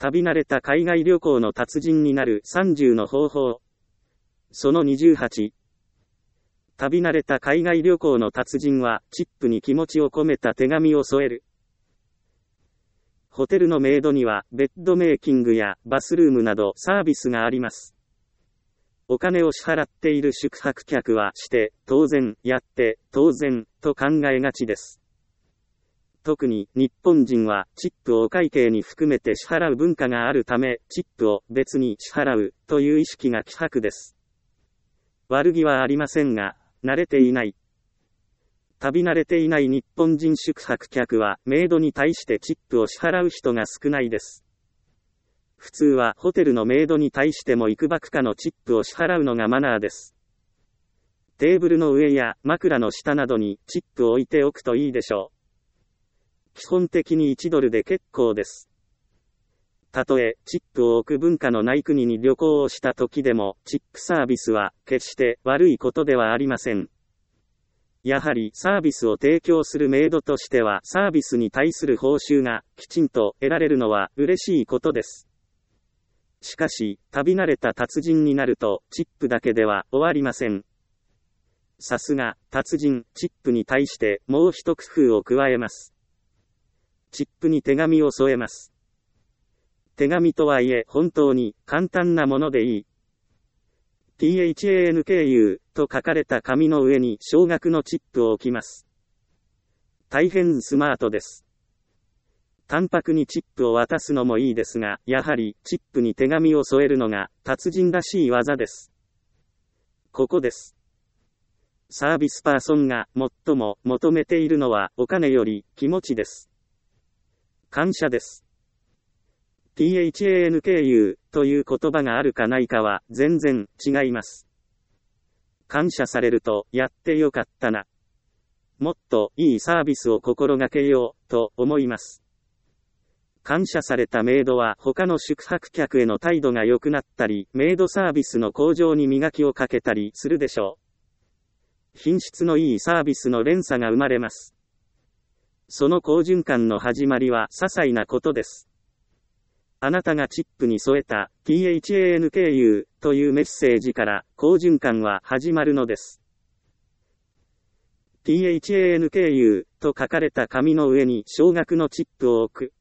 旅慣れた海外旅行の達人になる30の方法。その28。旅慣れた海外旅行の達人は、チップに気持ちを込めた手紙を添える。ホテルのメイドには、ベッドメイキングやバスルームなどサービスがあります。お金を支払っている宿泊客はして、当然、やって、当然、と考えがちです。特に日本人はチップをお会計に含めて支払う文化があるため、チップを別に支払うという意識が希薄です。悪気はありませんが、慣れていない。旅慣れていない日本人宿泊客はメイドに対してチップを支払う人が少ないです。普通はホテルのメイドに対しても幾ばくかのチップを支払うのがマナーです。テーブルの上や枕の下などにチップを置いておくといいでしょう。基本的に1ドルで結構です。たとえ、チップを置く文化のない国に旅行をした時でも、チップサービスは、決して悪いことではありません。やはり、サービスを提供するメイドとしては、サービスに対する報酬が、きちんと得られるのは、嬉しいことです。しかし、旅慣れた達人になると、チップだけでは終わりません。さすが、達人、チップに対して、もう一工夫を加えます。チップに手紙を添えます。手紙とはいえ本当に簡単なものでいい。THANKU と書かれた紙の上に少額のチップを置きます。大変スマートです。淡白にチップを渡すのもいいですが、やはりチップに手紙を添えるのが達人らしい技です。ここです。サービスパーソンが最も求めているのはお金より気持ちです。感謝です。THANKU という言葉があるかないかは全然違います。感謝されるとやってよかったな。もっといいサービスを心がけようと思います。感謝されたメイドは他の宿泊客への態度が良くなったり、メイドサービスの向上に磨きをかけたりするでしょう。品質のいいサービスの連鎖が生まれます。その好循環の始まりは些細なことです。あなたがチップに添えた THANKU というメッセージから好循環は始まるのです。THANKU と書かれた紙の上に少額のチップを置く。